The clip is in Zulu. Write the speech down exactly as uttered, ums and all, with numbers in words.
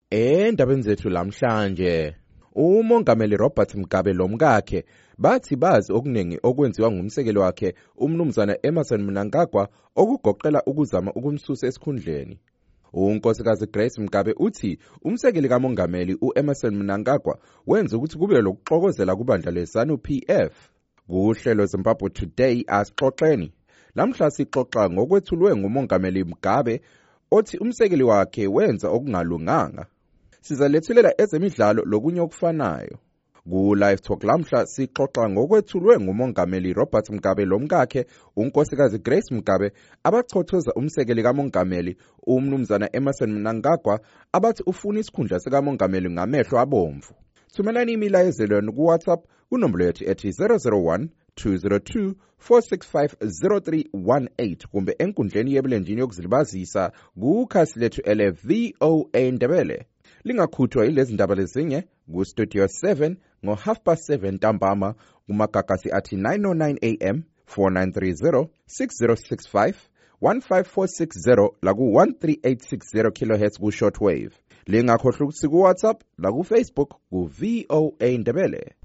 Endabeni zethu lamhlanje, uMongameli Robert Mugabe lomkakhe bathi bazi okuningi okwenziwa ngumsekeli wakhe umnumzana Emmerson Mnangagwa okugoqela ukuzama ukumsusa esikhundleni. Unkosikazi Grace Mugabe uthi umsekeli kaMongameli uEmmerson Mnangagwa wenza ukuthi kube lokuxokozela kubandla leZANU P F. Kuhlelo Zimbabwe Today asixoxeni. Lamhla sixoxa ngokwethulwe nguMongameli Mugabe othi umsekeli wakhe wenza okungalunganga. Sizalethulela ezemidlalo lokunye okufanayo. Ku live talk lamhla sixoxa ngokwethulwe nguMongameli Robert Mugabe lomkakhe unkosikazi Grace Mugabe abachothoza umsekeli kaMongameli umnumzana Emmerson Mnangagwa abathi ufuna isikhundla sikaMongameli ngamehlo abomvu. Thumelani imilayezelo ku WhatsApp kunombolo yethu ethi zero zero one two zero two four six five zero three one eight kumbe enkundleni yebulenjini yokuzilibazisa kukhasi lethu ele V O A Ndebele. Lingakhuthwa yilezi ndaba lezinye ku Studio seven ngo half past seven ntambama kumagagasi athi nine oh nine A M four nine three zero six zero six five one five four six zero la ku one three eight six zero kilohertz ku shortwave. Lingakhohlwa ukuthi ku WhatsApp la ku Facebook ku V O A Ndebele.